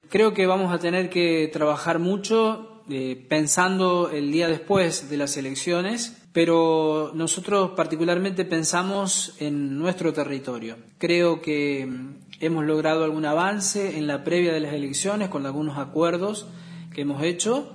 Creo que vamos a tener que trabajar mucho pensando el día después de las elecciones, pero nosotros particularmente pensamos en nuestro territorio. Creo que hemos logrado algún avance en la previa de las elecciones con algunos acuerdos que hemos hecho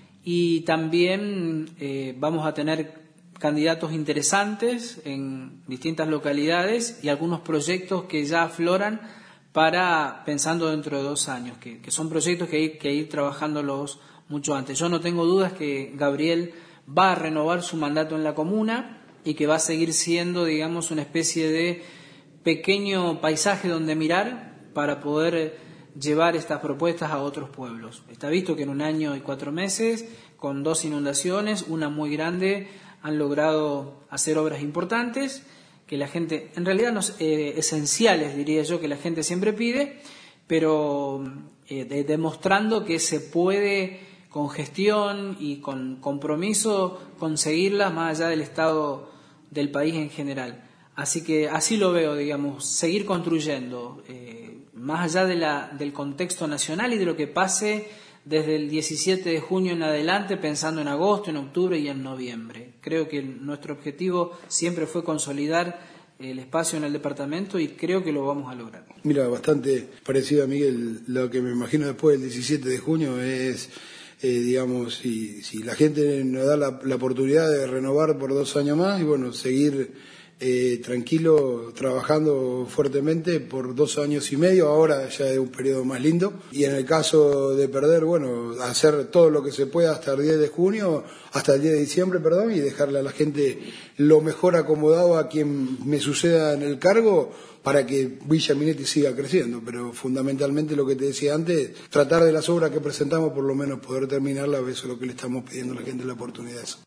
y también vamos a tener candidatos interesantes en distintas localidades y algunos proyectos que ya afloran para pensando dentro de 2 años, que son proyectos que hay que ir trabajándolos mucho antes. Yo no tengo dudas que Gabriel va a renovar su mandato en la comuna y que va a seguir siendo, digamos, una especie de pequeño paisaje donde mirar para poder llevar estas propuestas a otros pueblos. Está visto que en 1 año y 4 meses, con 2 inundaciones, una muy grande, han logrado hacer obras importantes que la gente, en realidad no, esenciales diría yo, que la gente siempre pide, pero demostrando que se puede con gestión y con compromiso conseguirlas más allá del estado del país en general. Así que así lo veo, digamos, seguir construyendo, más allá del contexto nacional y de lo que pase desde el 17 de junio en adelante, pensando en agosto, en octubre y en noviembre. Creo que nuestro objetivo siempre fue consolidar el espacio en el departamento y creo que lo vamos a lograr. Mira, bastante parecido a Miguel, lo que me imagino después del 17 de junio es, digamos, si la gente nos da la oportunidad de renovar por 2 años más y bueno, seguir tranquilo, trabajando fuertemente por 2 años y medio, ahora ya es un periodo más lindo. Y en el caso de perder, bueno, hacer todo lo que se pueda hasta el 10 de junio, hasta el 10 de diciembre, perdón, y dejarle a la gente lo mejor acomodado a quien me suceda en el cargo para que Villa Minetti siga creciendo. Pero fundamentalmente lo que te decía antes, tratar de las obras que presentamos por lo menos poder terminarlas, eso es lo que le estamos pidiendo a la gente, la oportunidad.